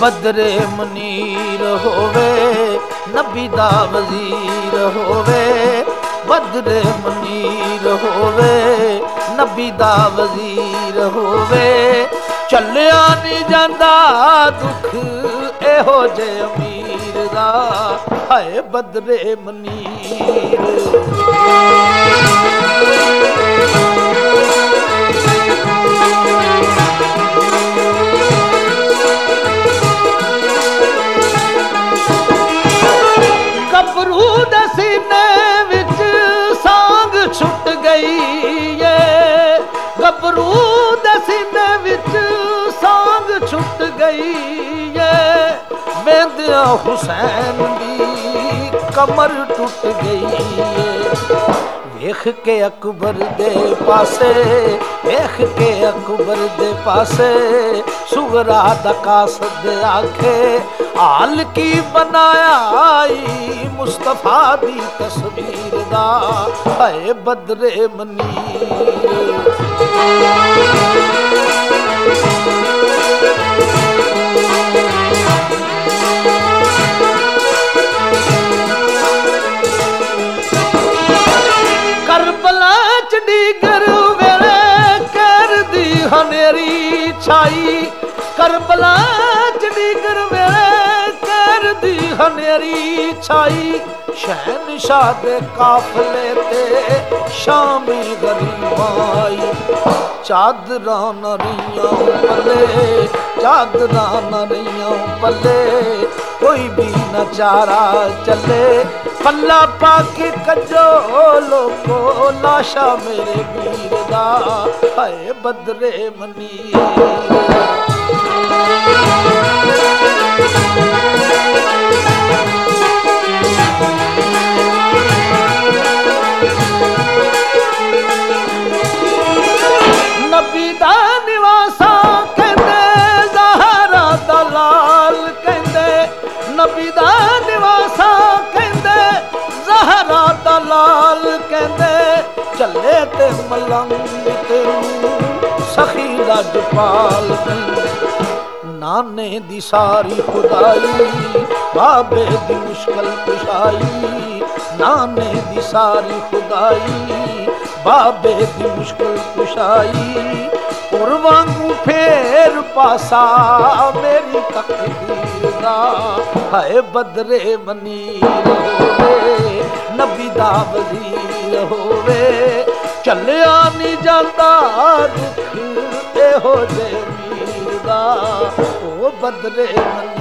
ਬਦਰੇ ਮਨੀਰ ਹੋਵੇ, ਨਬੀ ਦਾ ਵਜ਼ੀਰ ਹੋਵੇ। ਬਦਰੇ ਮਨੀਰ ਹੋਵੇ, ਨਬੀ ਦਾ ਵਜ਼ੀਰ ਹੋਵੇ। ਚੱਲਿਆ ਨਹੀਂ ਜਾਂਦਾ ਦੁੱਖ ਇਹੋ ਜਿਹੇ ਅਮੀਰ ਦਾ, ਹਾਏ ਬਦਰੇ ਮਨੀਰ। ਗੱਭਰੂ ਦੇ ਸੀਨੇ ਵਿੱਚ ਸਾਂਗ ਛੁੱਟ ਗਈ ਏ, ਗੱਭਰੂ ਦੇ ਸੀਨੇ ਵਿੱਚ ਸਾਂਗ ਛੁੱਟ ਗਈ ਏ। ਵੇਂਦਿਆਂ ਹੁਸੈਨ ਦੀ ਕਮਰ ਟੁੱਟ ਗਈ ਏ। ਵੇਖ ਕੇ ਅਕਬਰ ਦੇ ਪਾਸੇ, ਵੇਖ ਕੇ ਅਕਬਰ ਦੇ ਪਾਸੇ, ਸੁਗਰਾ ਦਾ ਕਾਸਦ ਆਖੇ ਹਾਲ ਕੀ ਬਣਾਇਆ ਈ ਮੁਸਤਫਾ ਦੀ ਤਸਵੀਰ ਦਾ, ਹਾਏ ਬਦਰੇ ਮਨੀਰ। ਕਰਬਲਾ ਚ ਡੀਗਰ ਵੇਲੇ ਕਹਿਰ ਦੀ ਹਨੇਰੀ ਛਾਈ, ਕਰਬਲਾ ਚ ਡੀਗਰ ਵੇਲੇ ਕਹਿਰ ਦੀ ਹਨੇਰੀ ਛਾਈ। ਸ਼ਹਿਨਸ਼ਾਹ ਦੇ ਕਾਫਲੇ ਤੇ ਸ਼ਾਮੀ ਗਰੀਬਾਂ ਆਈ, ਚਾਦਰਾਂ ਨਾ ਰਹੀਆਂ ਪੱਲੇ, ਚਾਦਰਾਂ ਨਾ ਰਹੀਆਂ ਪੱਲੇ, ਕੋਈ ਵੀ ਨਾ ਚਾਰਾ ਚੱਲੇ। ਪੱਲਾ ਪਾ ਕੇ ਕੱਜੋ ਲੋਕੋ ਲਾਸ਼ਾ ਮੇਰੇ ਵੀਰ ਦਾ, ਹਾਏ ਬਦਰੇ ਮਨੀਰ। ਨਬੀ ਦਾ ਨਿਵਾਸਾ ਕਹਿੰਦੇ ਜ਼ਹਰਾ ਦਾ ਲਾਲ ਕਹਿੰਦੇ, ਨਬੀ ਦਾ ਨਿਵਾਸਾ ਕਹਿੰਦੇ ਜ਼ਹਰਾ ਦਾ ਲਾਲ ਕਹਿੰਦੇ। ਚੱਲੇ ਤੇ ਮਲੰਗ ਤੈਨੂੰ ਸਖੀ ਲਜਪਾਲ ਕਹਿੰਦੇ। ਨਾਨੇ ਦੀ ਸਾਰੀ ਖੁਦਾਈ, ਬਾਬੇ ਦੀ ਮੁਸ਼ਕਲ ਕੁਸ਼ਾਈ, ਨਾਨੇ ਦੀ ਸਾਰੀ ਖੁਦਾਈ, ਬਾਬੇ ਦੀ ਮੁਸ਼ਕਲ ਕੁਸ਼ਾਈ। ਪੁਰ ਵਾਂਗੂ ਫੇਰ ਪਾਸਾ ਮੇਰੀ ਤਕਦੀਰ ਦਾ, ਹਾਏ ਬਦਰੇ ਮਨੀਰ ਹੋਵੇ, ਨਬੀ ਦਾ ਵਜ਼ੀਰ ਹੋਵੇ। ਚੱਲਿਆ ਨਹੀਂ ਜਾਂਦਾ ਦੁੱਖ ਇਹੋ ਜਿਹੇ ਅਮੀਰ ਦਾ, ਉਹ ਬਦਰੇ ਮਨੀਰ।